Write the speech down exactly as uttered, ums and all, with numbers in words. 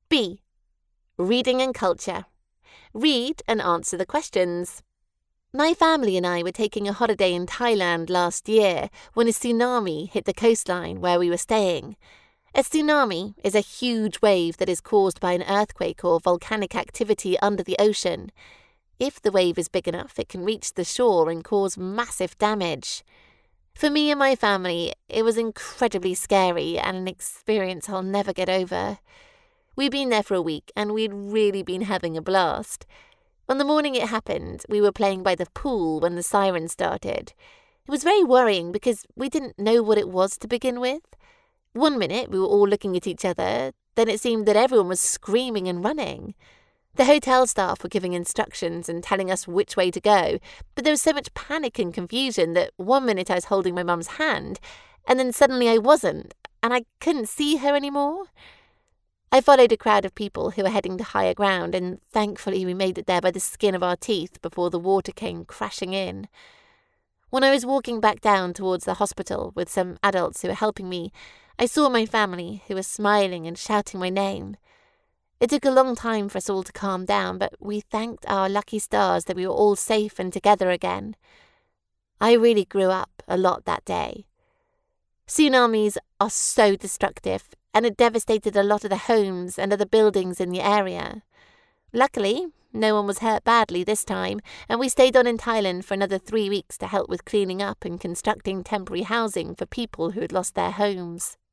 B. Reading and culture. Read and answer the questions. My family and I were taking a holiday in Thailand last year when a tsunami hit the coastline where we were staying. A tsunami is a huge wave that is caused by an earthquake or volcanic activity under the ocean. If the wave is big enough, it can reach the shore and cause massive damage. For me and my family, it was incredibly scary and an experience I'll never get over. We'd been there for a week and we'd really been having a blast. On the morning it happened, we were playing by the pool when the siren started. It was very worrying because we didn't know what it was to begin with. One minute we were all looking at each other, then it seemed that everyone was screaming and running. The hotel staff were giving instructions and telling us which way to go, but there was so much panic and confusion that one minute I was holding my mum's hand, and then suddenly I wasn't, and I couldn't see her anymore. I followed a crowd of people who were heading to higher ground, and thankfully we made it there by the skin of our teeth before the water came crashing in. When I was walking back down towards the hospital with some adults who were helping me, I saw my family who were smiling and shouting my name. It took a long time for us all to calm down, but we thanked our lucky stars that we were all safe and together again. I really grew up a lot that day. Tsunamis are so destructive, and it devastated a lot of the homes and other buildings in the area. Luckily, no one was hurt badly this time, and we stayed on in Thailand for another three weeks to help with cleaning up and constructing temporary housing for people who had lost their homes.